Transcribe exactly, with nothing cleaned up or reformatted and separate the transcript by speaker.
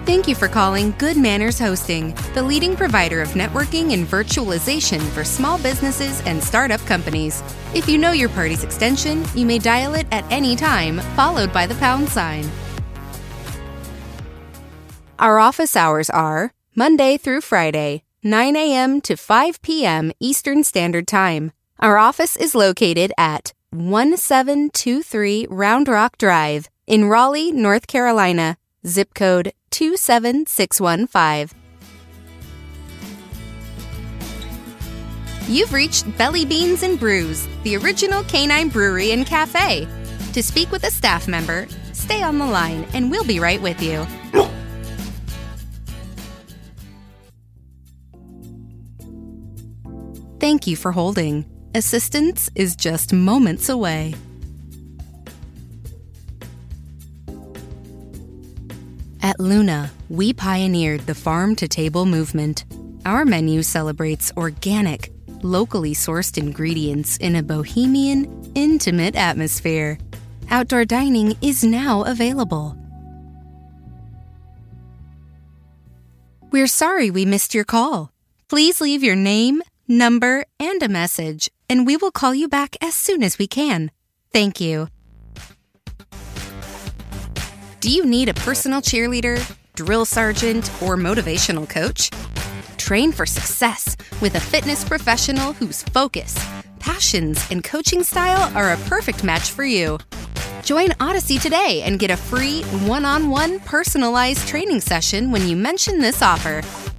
Speaker 1: Thank you for calling Good Manners Hosting, the leading provider of networking and virtualization for small businesses and startup companies. If you know your party's extension, you may dial it at any time, followed by the pound sign. Our office hours are Monday through Friday, nine a.m. to five p.m. Eastern Standard Time. Our office is located at one seven two three Round Rock Drive in Raleigh, North Carolina, zip code two seven six one five. You've reached Belly Beans and Brews, the original canine brewery and cafe. To speak with a staff member, stay on the line and we'll be right with you. Thank you for holding. Assistance is just moments away. At Luna, we pioneered the farm-to-table movement. Our menu celebrates organic, locally sourced ingredients in a bohemian, intimate atmosphere. Outdoor dining is now available. We're sorry we missed your call. Please leave your name, number, and a message, and we will call you back as soon as we can. Thank you. Do you need a personal cheerleader, drill sergeant, or motivational coach? Train for success with a fitness professional whose focus, passions, and coaching style are a perfect match for you. Join Odyssey today and get a free one-on-one personalized training session when you mention this offer.